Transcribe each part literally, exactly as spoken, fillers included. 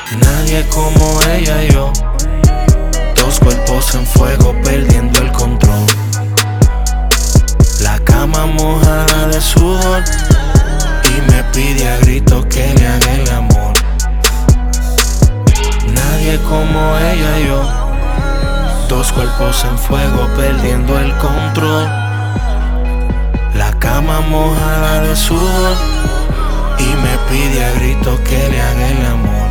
Nadie como ella y yo, dos cuerpos en fuego perdiendo el control. La cama mojada de sudor y me pide a gritos que le haga el amor. Nadie como ella y yo, dos cuerpos en fuego perdiendo el control. La cama mojada de sudor y me pide a gritos que le haga el amor.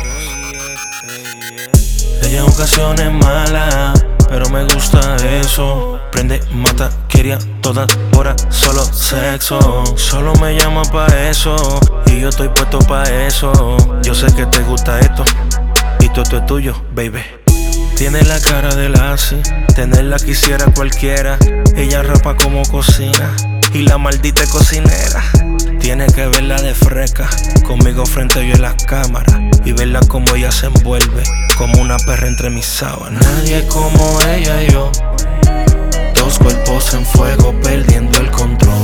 Ella en ocasiones mala, pero me gusta eso. Prende, mata, quería todas horas, solo sexo. Solo me llama pa' eso y yo estoy puesto pa' eso. Yo sé que te gusta esto y todo esto es tuyo, baby. Tiene la cara de Lassie, tenerla quisiera cualquiera. Ella rapa como cocina y la maldita cocinera. Tiene que verla de fresca, conmigo frente a yo en las cámaras, y verla como ella se envuelve, como una perra entre mis sábanas. Nadie como ella y yo, dos cuerpos en fuego perdiendo el control.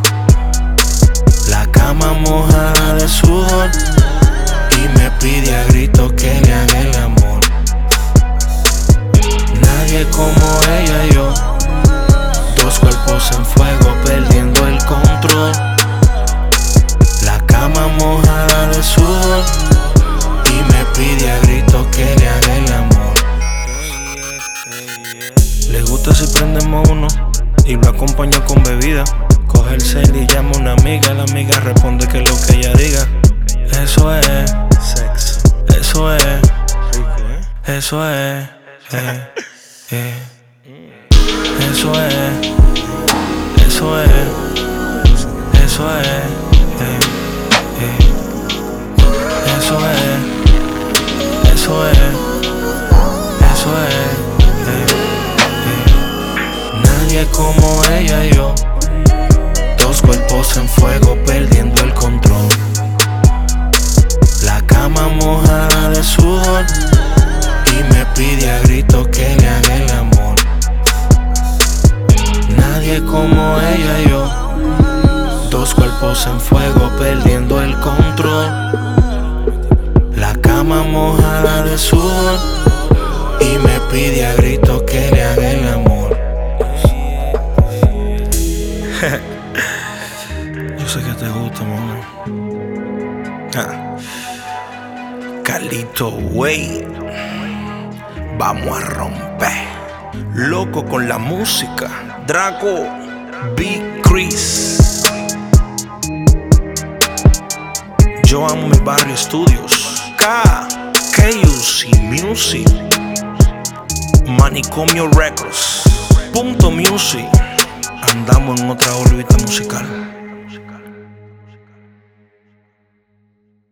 La cama mojada de sudor y me pide a gritos que le haga el amor. Nadie como ella y yo, dos cuerpos en fuego perdiendo el control. La cama mojada de sudor y me pide a gritos que le haga el amor. Le gusta si prendemos uno y lo acompaño con bebida. Coge el cel y llama a una amiga, la amiga responde que es lo que ella diga. Eso es sexo, eso es eso es eh, eh. Eso es, eso es, eso es eh, eh. Eso es, eso es, eso es eh, eh. Nadie como ella y yo, dos cuerpos en fuego perdiendo el control. La cama mojada de sudor y me pide a gritos que le haga el amor. Nadie como ella y yo, dos cuerpos en fuego perdiendo el control. La cama mojada de sudor y me pide a gritos que le haga el amor. Yo sé que te gusta, mami. Ah. Carlito, wey, vamos a romper. Loco con la música. Draco, Big Chris. Yo amo mi barrio Studios. K, K U C Music, Manicomio Records, Punto Music. Andamos en otra órbita musical.